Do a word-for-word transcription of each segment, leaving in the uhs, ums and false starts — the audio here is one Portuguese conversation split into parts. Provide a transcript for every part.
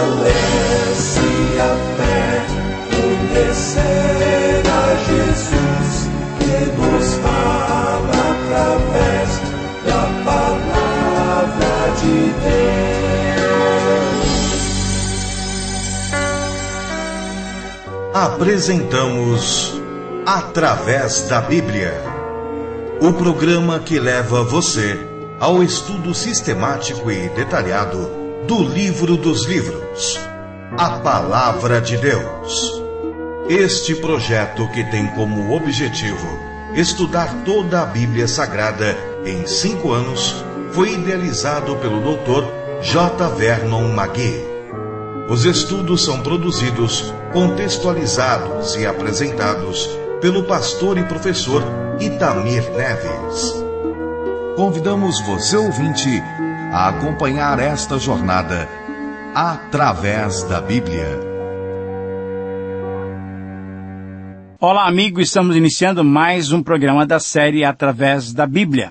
fortalece a fé, conhecer a Jesus, que nos fala através da palavra de Deus. Apresentamos Através da Bíblia, o programa que leva você ao estudo sistemático e detalhado do livro dos livros, a Palavra de Deus. Este projeto, que tem como objetivo estudar toda a Bíblia Sagrada em cinco anos, foi idealizado pelo doutor J. Vernon McGee. Os estudos são produzidos, contextualizados e apresentados pelo pastor e professor Itamir Neves. Convidamos você, ouvinte, a acompanhar esta jornada através da Bíblia. Olá, amigo, estamos iniciando mais um programa da série Através da Bíblia.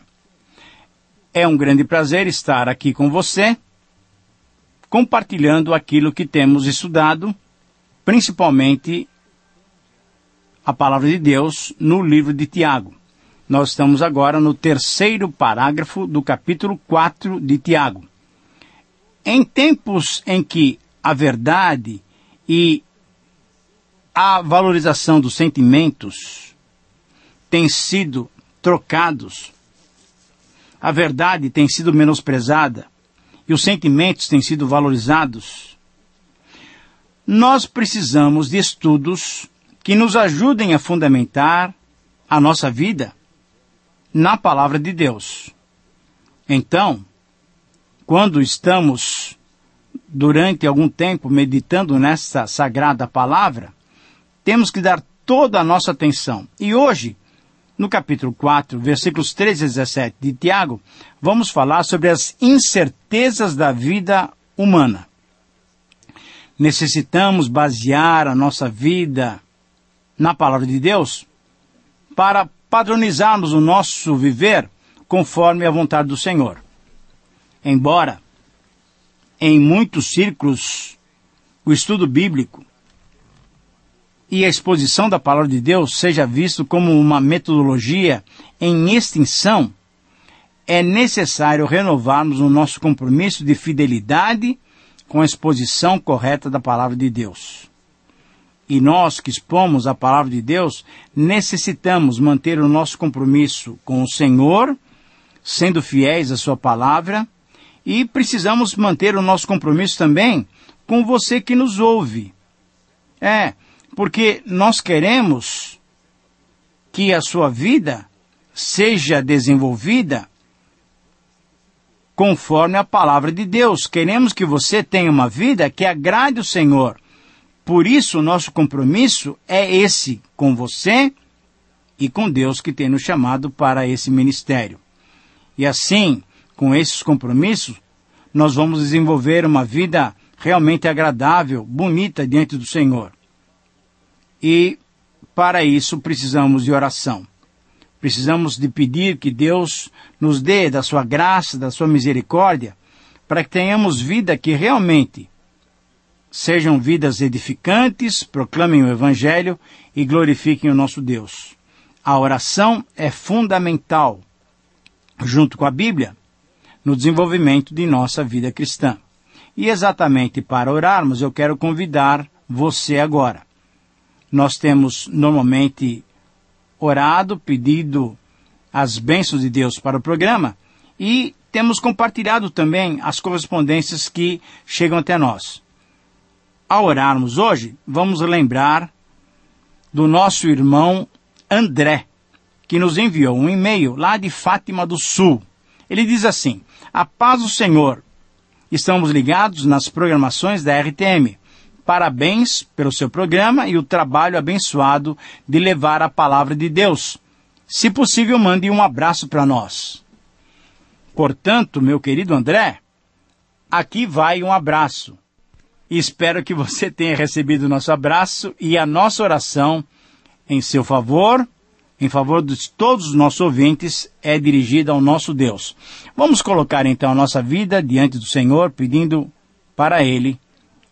É um grande prazer estar aqui com você, compartilhando aquilo que temos estudado, principalmente a Palavra de Deus no livro de Tiago. Nós estamos agora no terceiro parágrafo do capítulo quatro de Tiago. Em tempos em que a verdade e a valorização dos sentimentos têm sido trocados, a verdade tem sido menosprezada e os sentimentos têm sido valorizados, nós precisamos de estudos que nos ajudem a fundamentar a nossa vida na Palavra de Deus. Então, quando estamos, durante algum tempo, meditando nessa sagrada palavra, temos que dar toda a nossa atenção. E hoje, no capítulo quatro, versículos treze a dezessete de Tiago, vamos falar sobre as incertezas da vida humana. Necessitamos basear a nossa vida na Palavra de Deus para padronizarmos o nosso viver conforme a vontade do Senhor. Embora, em muitos círculos, o estudo bíblico e a exposição da Palavra de Deus seja visto como uma metodologia em extinção, é necessário renovarmos o nosso compromisso de fidelidade com a exposição correta da Palavra de Deus. E nós que expomos a Palavra de Deus, necessitamos manter o nosso compromisso com o Senhor, sendo fiéis à sua palavra, e precisamos manter o nosso compromisso também com você que nos ouve. É, porque nós queremos que a sua vida seja desenvolvida conforme a Palavra de Deus. Queremos que você tenha uma vida que agrade o Senhor. Por isso, o nosso compromisso é esse, com você e com Deus que tem nos chamado para esse ministério. E assim, com esses compromissos, nós vamos desenvolver uma vida realmente agradável, bonita diante do Senhor. E, para isso, precisamos de oração. Precisamos de pedir que Deus nos dê da sua graça, da sua misericórdia, para que tenhamos vida que realmente sejam vidas edificantes, proclamem o Evangelho e glorifiquem o nosso Deus. A oração é fundamental, junto com a Bíblia, no desenvolvimento de nossa vida cristã. E exatamente para orarmos, eu quero convidar você agora. Nós temos normalmente orado, pedido as bênçãos de Deus para o programa e temos compartilhado também as correspondências que chegam até nós. Ao orarmos hoje, vamos lembrar do nosso irmão André, que nos enviou um e-mail lá de Fátima do Sul. Ele diz assim: a paz do Senhor, estamos ligados nas programações da R T M. Parabéns pelo seu programa e o trabalho abençoado de levar a palavra de Deus. Se possível, mande um abraço para nós. Portanto, meu querido André, aqui vai um abraço. E espero que você tenha recebido o nosso abraço e a nossa oração em seu favor, em favor de todos os nossos ouvintes, é dirigida ao nosso Deus. Vamos colocar então a nossa vida diante do Senhor, pedindo para Ele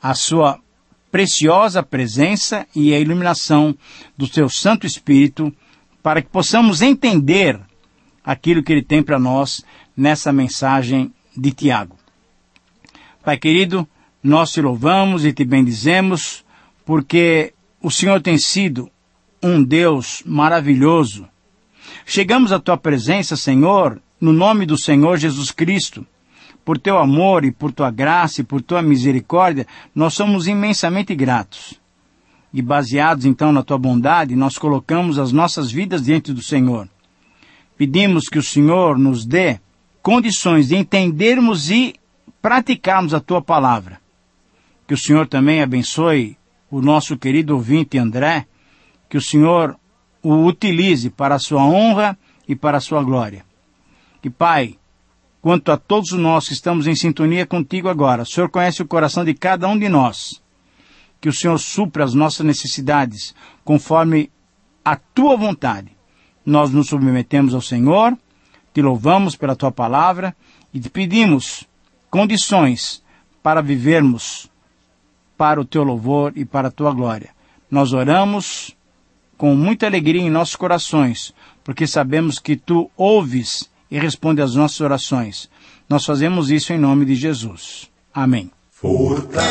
a sua preciosa presença e a iluminação do Teu Santo Espírito, para que possamos entender aquilo que Ele tem para nós nessa mensagem de Tiago. Pai querido, nós Te louvamos e Te bendizemos, porque o Senhor tem sido um Deus maravilhoso. Chegamos à Tua presença, Senhor, no nome do Senhor Jesus Cristo. Por Teu amor e por Tua graça e por Tua misericórdia, nós somos imensamente gratos. E baseados então na Tua bondade, nós colocamos as nossas vidas diante do Senhor. Pedimos que o Senhor nos dê condições de entendermos e praticarmos a Tua palavra. Que o Senhor também abençoe o nosso querido ouvinte André, que o Senhor o utilize para a sua honra e para a sua glória. Que, Pai, quanto a todos nós que estamos em sintonia contigo agora, o Senhor conhece o coração de cada um de nós. Que o Senhor supra as nossas necessidades conforme a Tua vontade. Nós nos submetemos ao Senhor, Te louvamos pela Tua palavra e Te pedimos condições para vivermos para o Teu louvor e para a Tua glória. Nós oramos com muita alegria em nossos corações, porque sabemos que Tu ouves e responde às nossas orações. Nós fazemos isso em nome de Jesus. Amém. Fortalece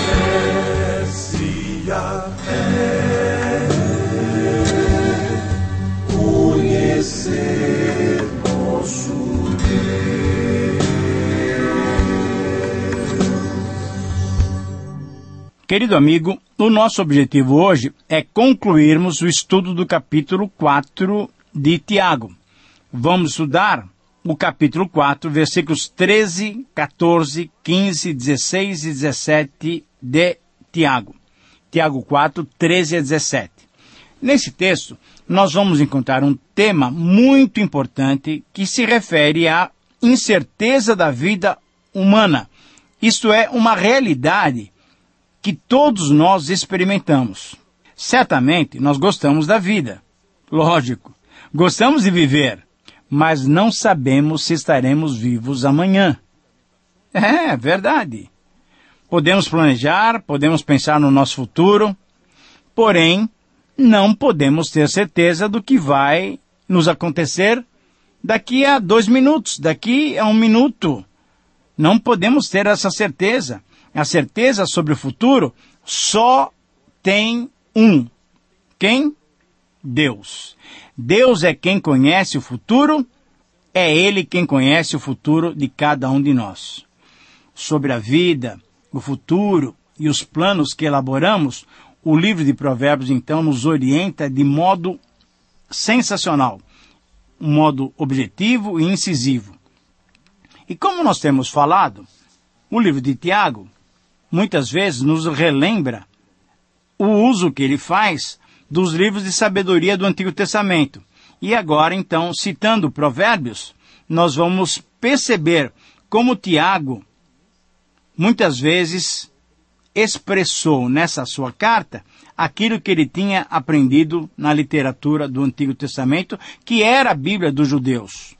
a fé, conhecer nosso Deus. Querido amigo, o nosso objetivo hoje é concluirmos o estudo do capítulo quatro de Tiago. Vamos estudar o capítulo quatro, versículos treze, quatorze, quinze, dezesseis e dezessete de Tiago. Tiago quatro, treze a dezessete. Nesse texto, nós vamos encontrar um tema muito importante que se refere à incerteza da vida humana. Isto é, uma realidade que todos nós experimentamos. Certamente, nós gostamos da vida. Lógico, gostamos de viver, mas não sabemos se estaremos vivos amanhã. É verdade. Podemos planejar, podemos pensar no nosso futuro, porém, não podemos ter certeza do que vai nos acontecer daqui a dois minutos, daqui a um minuto. Não podemos ter essa certeza. A certeza sobre o futuro só tem um. Quem? Deus. Deus é quem conhece o futuro, é Ele quem conhece o futuro de cada um de nós. Sobre a vida, o futuro e os planos que elaboramos, o livro de Provérbios, então, nos orienta de modo sensacional, um modo objetivo e incisivo. E como nós temos falado, o livro de Tiago, muitas vezes nos relembra o uso que ele faz dos livros de sabedoria do Antigo Testamento. E agora, então, citando Provérbios, nós vamos perceber como Tiago, muitas vezes, expressou nessa sua carta aquilo que ele tinha aprendido na literatura do Antigo Testamento, que era a Bíblia dos judeus.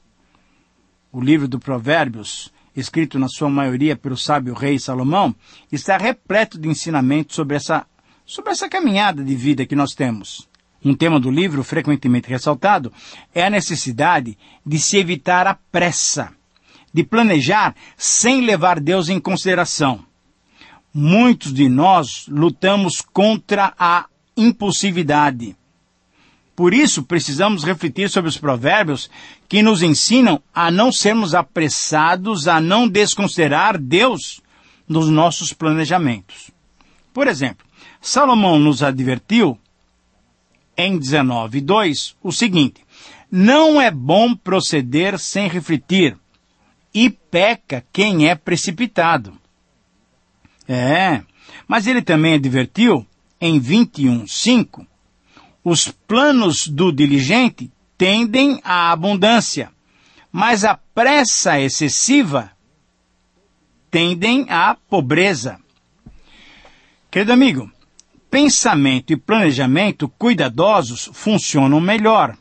O livro do Provérbios, escrito na sua maioria pelo sábio rei Salomão, está repleto de ensinamentos sobre essa, sobre essa caminhada de vida que nós temos. Um tema do livro, frequentemente ressaltado, é a necessidade de se evitar a pressa, de planejar sem levar Deus em consideração. Muitos de nós lutamos contra a impulsividade. Por isso, precisamos refletir sobre os provérbios que nos ensinam a não sermos apressados, a não desconsiderar Deus nos nossos planejamentos. Por exemplo, Salomão nos advertiu, em dezenove, dois, o seguinte: não é bom proceder sem refletir, e peca quem é precipitado. É, mas ele também advertiu, em vinte e um, cinco, os planos do diligente tendem à abundância, mas a pressa excessiva tendem à pobreza. Querido amigo, pensamento e planejamento cuidadosos funcionam melhor.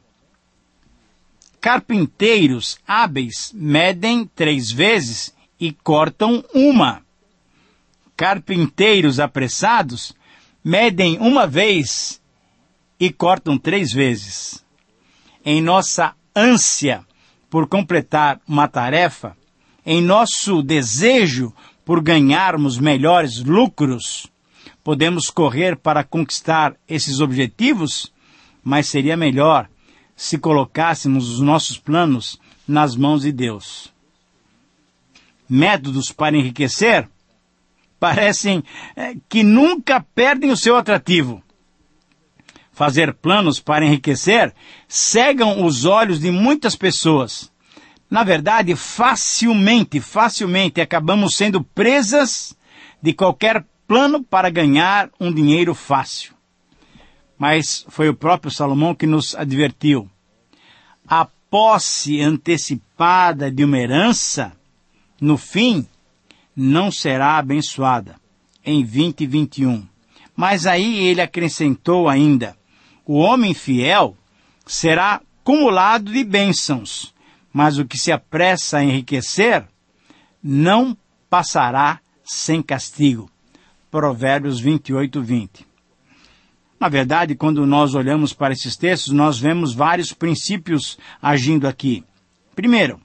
Carpinteiros hábeis medem três vezes e cortam uma. carpinteiros apressados medem uma vez e cortam três vezes. Em nossa ânsia por completar uma tarefa, em nosso desejo por ganharmos melhores lucros, podemos correr para conquistar esses objetivos, mas seria melhor se colocássemos os nossos planos nas mãos de Deus. Métodos para enriquecer parecem é, que nunca perdem o seu atrativo. Fazer planos para enriquecer cegam os olhos de muitas pessoas. Na verdade, facilmente, facilmente acabamos sendo presas de qualquer plano para ganhar um dinheiro fácil. Mas foi o próprio Salomão que nos advertiu. A posse antecipada de uma herança, no fim, não será abençoada. Em vinte e vinte e um. Mas aí ele acrescentou ainda, o homem fiel será cumulado de bênçãos, mas o que se apressa a enriquecer não passará sem castigo. Provérbios vinte e oito, vinte. Na verdade, quando nós olhamos para esses textos, nós vemos vários princípios agindo aqui. Primeiro,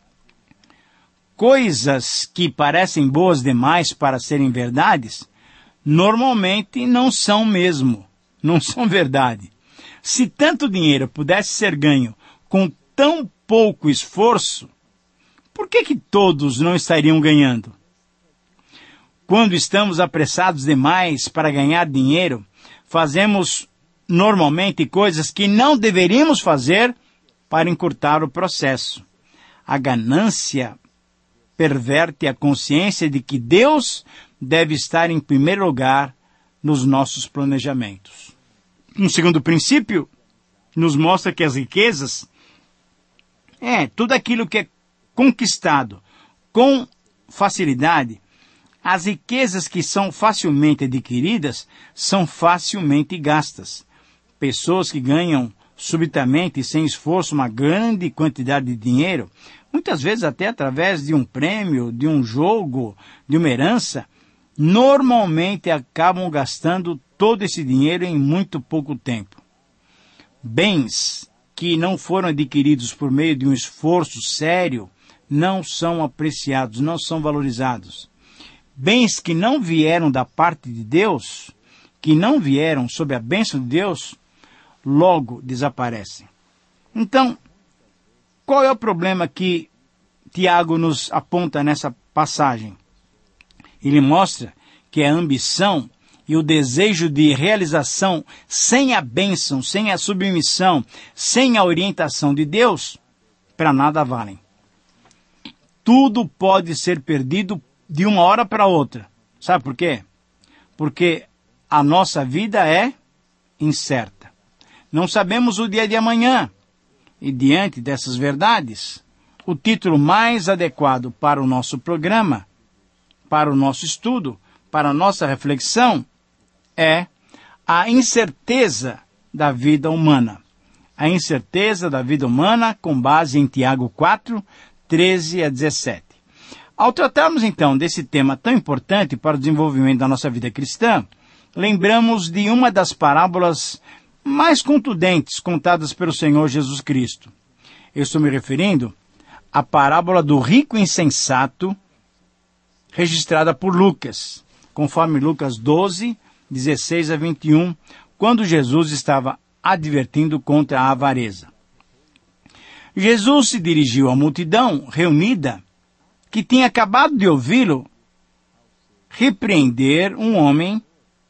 coisas que parecem boas demais para serem verdades, normalmente não são mesmo, não são verdade. Se tanto dinheiro pudesse ser ganho com tão pouco esforço, por que que todos não estariam ganhando? Quando estamos apressados demais para ganhar dinheiro, fazemos normalmente coisas que não deveríamos fazer para encurtar o processo. A ganância perverte a consciência de que Deus deve estar em primeiro lugar nos nossos planejamentos. Um segundo princípio nos mostra que as riquezas é tudo aquilo que é conquistado com facilidade. As riquezas que são facilmente adquiridas são facilmente gastas. Pessoas que ganham subitamente e sem esforço uma grande quantidade de dinheiro, muitas vezes até através de um prêmio, de um jogo, de uma herança, normalmente acabam gastando todo esse dinheiro em muito pouco tempo. Bens que não foram adquiridos por meio de um esforço sério não são apreciados, não são valorizados. Bens que não vieram da parte de Deus, que não vieram sob a bênção de Deus, logo desaparecem. Então, qual é o problema que Tiago nos aponta nessa passagem? Ele mostra que a ambição e o desejo de realização sem a bênção, sem a submissão, sem a orientação de Deus, para nada valem. Tudo pode ser perdido de uma hora para outra. Sabe por quê? Porque a nossa vida é incerta. Não sabemos o dia de amanhã. E diante dessas verdades, o título mais adequado para o nosso programa, para o nosso estudo, para a nossa reflexão, é a incerteza da vida humana. A incerteza da vida humana com base em Tiago quatro, treze a dezessete. Ao tratarmos então desse tema tão importante para o desenvolvimento da nossa vida cristã, lembramos de uma das parábolas mais contundentes contadas pelo Senhor Jesus Cristo. Eu estou me referindo à parábola do rico insensato, registrada por Lucas, conforme Lucas doze, dezesseis a vinte e um, quando Jesus estava advertindo contra a avareza. Jesus se dirigiu à multidão reunida, que tinha acabado de ouvi-lo repreender um homem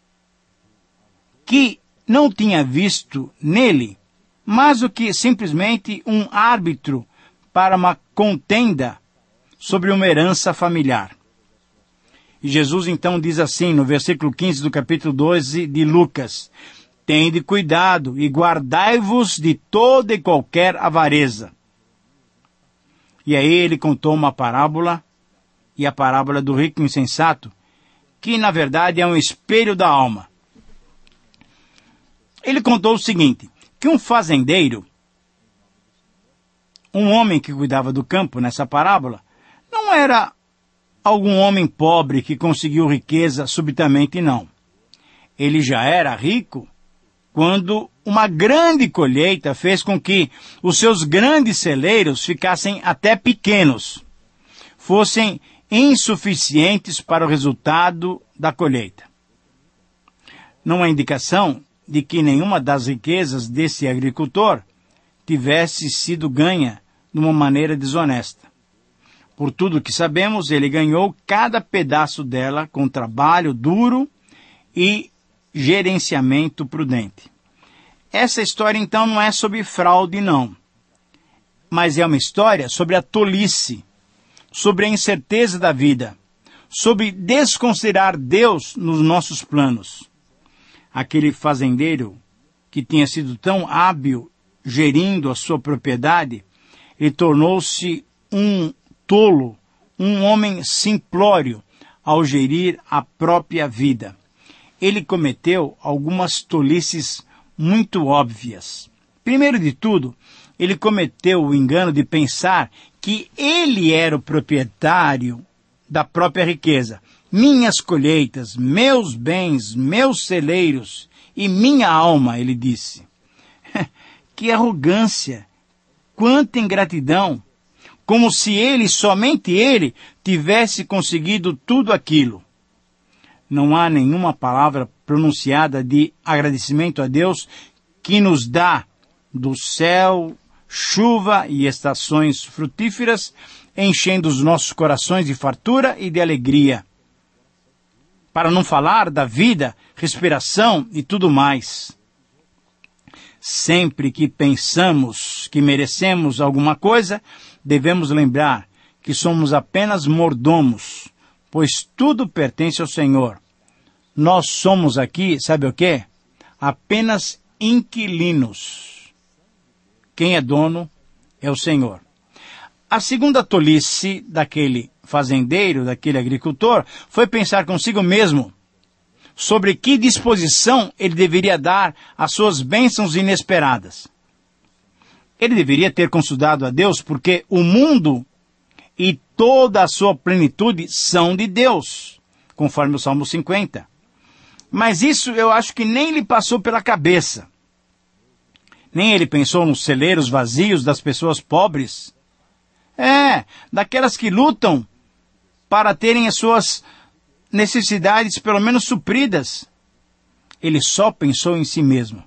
que não tinha visto nele mais do que simplesmente um árbitro para uma contenda sobre uma herança familiar. E Jesus então diz assim, no versículo quinze do capítulo doze de Lucas: tende cuidado e guardai-vos de toda e qualquer avareza. E aí ele contou uma parábola, e a parábola do rico insensato, que na verdade é um espelho da alma. Ele contou o seguinte, que um fazendeiro, um homem que cuidava do campo nessa parábola, não era algum homem pobre que conseguiu riqueza subitamente, não. Ele já era rico quando uma grande colheita fez com que os seus grandes celeiros ficassem até pequenos, fossem insuficientes para o resultado da colheita. Não há indicação de que nenhuma das riquezas desse agricultor tivesse sido ganha de uma maneira desonesta. Por tudo que sabemos, ele ganhou cada pedaço dela com trabalho duro e gerenciamento prudente. Essa história, então, não é sobre fraude, não. Mas é uma história sobre a tolice, sobre a incerteza da vida, sobre desconsiderar Deus nos nossos planos. Aquele fazendeiro que tinha sido tão hábil gerindo a sua propriedade, ele tornou-se um tolo, um homem simplório ao gerir a própria vida. Ele cometeu algumas tolices muito óbvias. Primeiro de tudo, ele cometeu o engano de pensar que ele era o proprietário da própria riqueza. Minhas colheitas, meus bens, meus celeiros e minha alma, ele disse. Que arrogância! Quanta ingratidão! Como se ele, somente ele, tivesse conseguido tudo aquilo. Não há nenhuma palavra pronunciada de agradecimento a Deus que nos dá do céu chuva e estações frutíferas, enchendo os nossos corações de fartura e de alegria. Para não falar da vida, respiração e tudo mais. Sempre que pensamos que merecemos alguma coisa, devemos lembrar que somos apenas mordomos, pois tudo pertence ao Senhor. Nós somos aqui, sabe o quê? Apenas inquilinos. Quem é dono é o Senhor. A segunda tolice daquele fazendeiro, daquele agricultor, foi pensar consigo mesmo sobre que disposição ele deveria dar às suas bênçãos inesperadas. Ele deveria ter consultado a Deus, porque o mundo e toda a sua plenitude são de Deus, conforme o Salmo cinquenta. Mas isso eu acho que nem lhe passou pela cabeça. Nem ele pensou nos celeiros vazios das pessoas pobres. É, daquelas que lutam para terem as suas necessidades pelo menos supridas. Ele só pensou em si mesmo.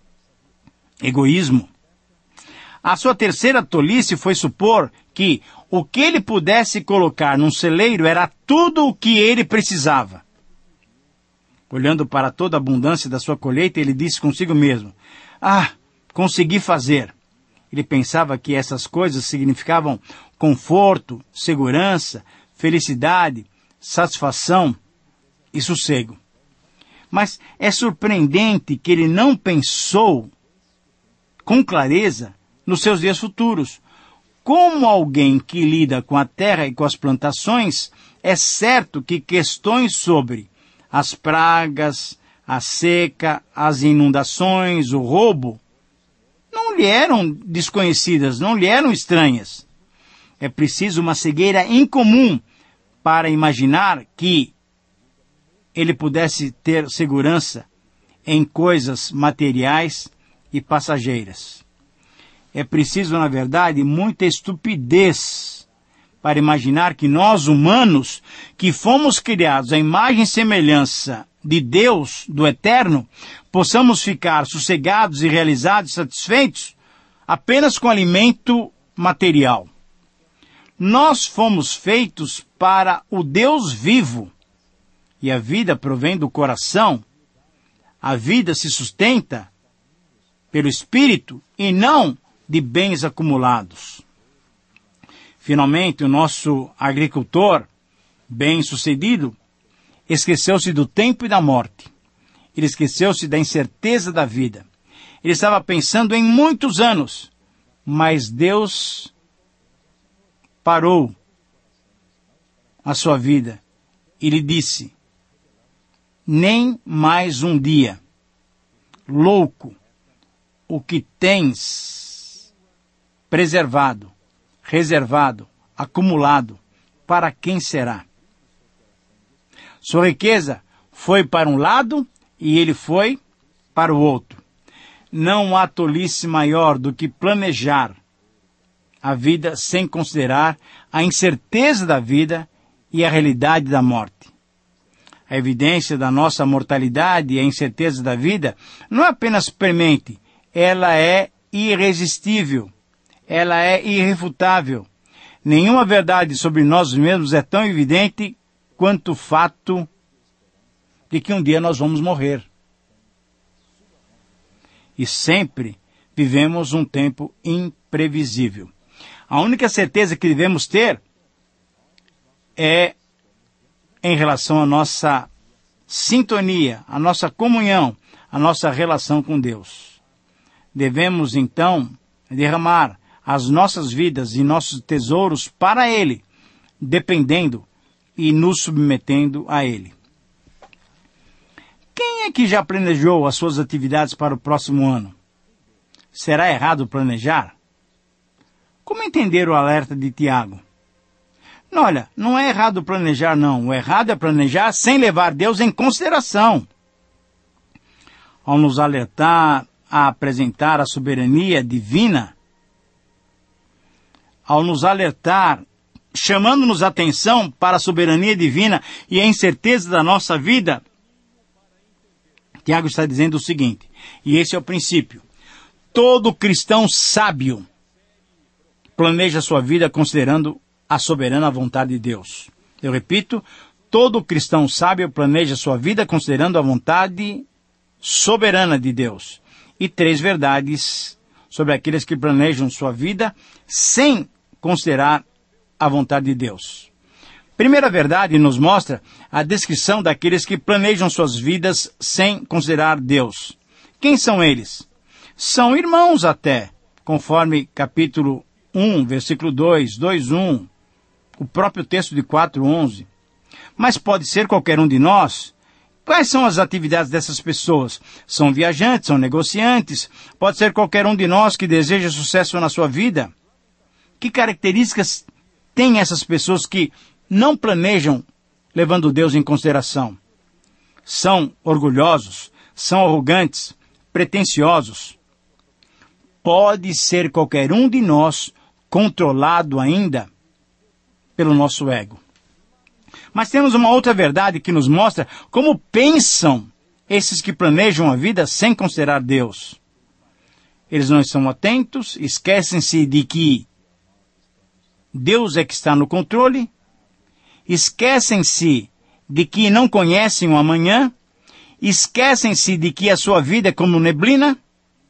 Egoísmo. A sua terceira tolice foi supor que o que ele pudesse colocar num celeiro era tudo o que ele precisava. Olhando para toda a abundância da sua colheita, ele disse consigo mesmo: ah, consegui fazer. Ele pensava que essas coisas significavam conforto, segurança, felicidade, satisfação e sossego. Mas é surpreendente que ele não pensou com clareza nos seus dias futuros. Como alguém que lida com a terra e com as plantações, é certo que questões sobre as pragas, a seca, as inundações, o roubo, não lhe eram desconhecidas, não lhe eram estranhas. É preciso uma cegueira incomum para imaginar que ele pudesse ter segurança em coisas materiais e passageiras. É preciso, na verdade, muita estupidez para imaginar que nós, humanos, que fomos criados à imagem e semelhança de Deus, do Eterno, possamos ficar sossegados e realizados e satisfeitos apenas com alimento material. Nós fomos feitos para o Deus vivo, e a vida provém do coração. A vida se sustenta pelo Espírito e não de bens acumulados. Finalmente, o nosso agricultor, bem-sucedido, esqueceu-se do tempo e da morte. Ele esqueceu-se da incerteza da vida. Ele estava pensando em muitos anos, mas Deus parou a sua vida e lhe disse: nem mais um dia. Louco, o que tens preservado, reservado, acumulado, para quem será? Sua riqueza foi para um lado e ele foi para o outro. Não há tolice maior do que planejar a vida sem considerar a incerteza da vida e a realidade da morte. A evidência da nossa mortalidade e a incerteza da vida não é apenas premente, ela é irresistível, ela é irrefutável. Nenhuma verdade sobre nós mesmos é tão evidente quanto o fato de que um dia nós vamos morrer. E sempre vivemos um tempo imprevisível. A única certeza que devemos ter é em relação à nossa sintonia, à nossa comunhão, à nossa relação com Deus. Devemos, então, derramar as nossas vidas e nossos tesouros para Ele, dependendo e nos submetendo a Ele. Quem é que já planejou as suas atividades para o próximo ano? Será errado planejar? Como entender o alerta de Tiago? Não, olha, não é errado planejar, não. O errado é planejar sem levar Deus em consideração. Ao nos alertar a apresentar a soberania divina, ao nos alertar, chamando-nos a atenção para a soberania divina e a incerteza da nossa vida, Tiago está dizendo o seguinte, e esse é o princípio: todo cristão sábio planeja sua vida considerando a soberana vontade de Deus. Eu repito, todo cristão sábio planeja sua vida considerando a vontade soberana de Deus. E três verdades sobre aqueles que planejam sua vida sem considerar a vontade de Deus. Primeira verdade nos mostra a descrição daqueles que planejam suas vidas sem considerar Deus. Quem são eles? São irmãos até, conforme capítulo um, versículo dois, dois, um, o próprio texto de quatro, onze. Mas pode ser qualquer um de nós. Quais são as atividades dessas pessoas? São viajantes, são negociantes, pode ser qualquer um de nós que deseja sucesso na sua vida. Que características têm essas pessoas que não planejam levando Deus em consideração? São orgulhosos, são arrogantes, pretensiosos. Pode ser qualquer um de nós controlado ainda pelo nosso ego. Mas temos uma outra verdade que nos mostra como pensam esses que planejam a vida sem considerar Deus. Eles não estão atentos, esquecem-se de que Deus é que está no controle, esquecem-se de que não conhecem o amanhã, esquecem-se de que a sua vida é como neblina,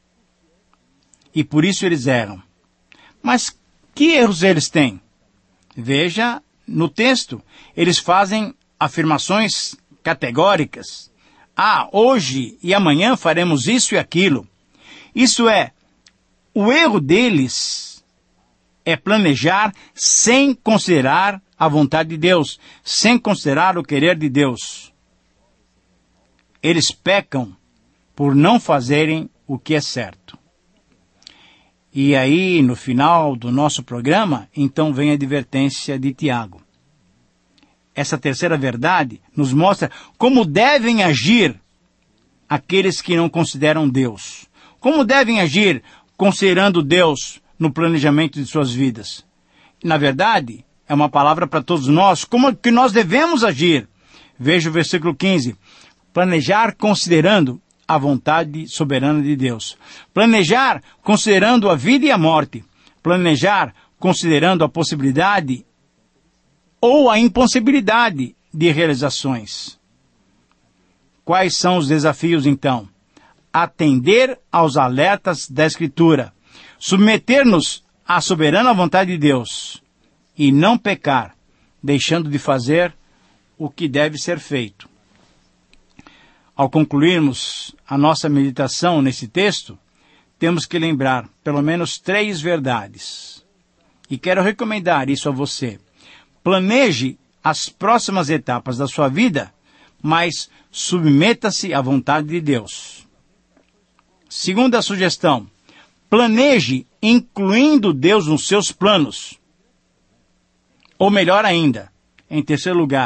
e por isso eles erram. Mas que erros eles têm? Veja no texto, eles fazem afirmações categóricas. Ah, hoje e amanhã faremos isso e aquilo. Isso é, o erro deles é planejar sem considerar a vontade de Deus, sem considerar o querer de Deus. Eles pecam por não fazerem o que é certo. E aí, no final do nosso programa, então vem a advertência de Tiago. Essa terceira verdade nos mostra como devem agir aqueles que não consideram Deus. Como devem agir considerando Deus no planejamento de suas vidas. Na verdade, é uma palavra para todos nós, como que nós devemos agir. Veja o versículo quinze. Planejar considerando a vontade soberana de Deus. Planejar considerando a vida e a morte. Planejar considerando a possibilidade ou a impossibilidade de realizações. Quais são os desafios, então? Atender aos alertas da Escritura. Submeter-nos à soberana vontade de Deus. E não pecar, deixando de fazer o que deve ser feito. Ao concluirmos a nossa meditação nesse texto, temos que lembrar pelo menos três verdades. E quero recomendar isso a você. Planeje as próximas etapas da sua vida, mas submeta-se à vontade de Deus. Segunda sugestão, planeje incluindo Deus nos seus planos. Ou melhor ainda, em terceiro lugar,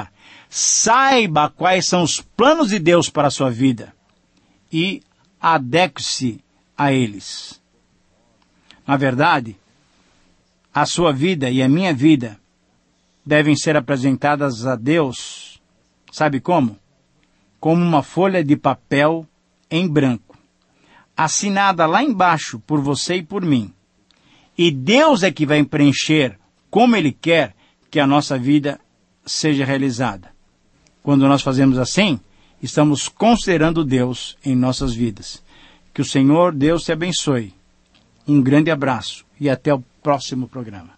Saiba quais são os planos de Deus para a sua vida e adeque-se a eles. Na verdade, a sua vida e a minha vida devem ser apresentadas a Deus, sabe como? Como uma folha de papel em branco, assinada lá embaixo por você e por mim. E Deus é que vai preencher como Ele quer que a nossa vida seja realizada. Quando nós fazemos assim, estamos considerando Deus em nossas vidas. Que o Senhor Deus te abençoe. Um grande abraço e até o próximo programa.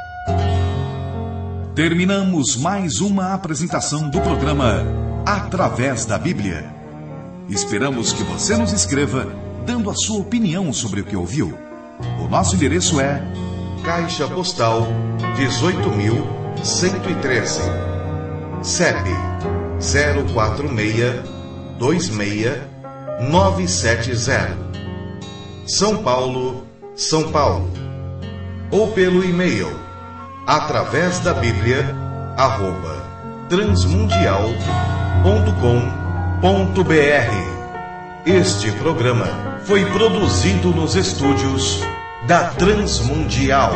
Terminamos mais uma apresentação do programa Através da Bíblia. Esperamos que você nos escreva dando a sua opinião sobre o que ouviu. O nosso endereço é Caixa Postal dezoito mil cento e treze, C E P zero quatro seis dois seis nove sete zero, São Paulo, São Paulo. Ou pelo e-mail através da Bíblia arroba transmundial ponto com ponto br. Este programa foi produzido nos estúdios da Transmundial.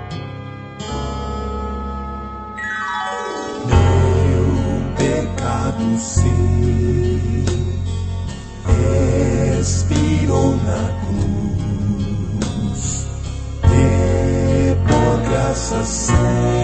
Meu pecado sim expirou na cruz, e por graça sempre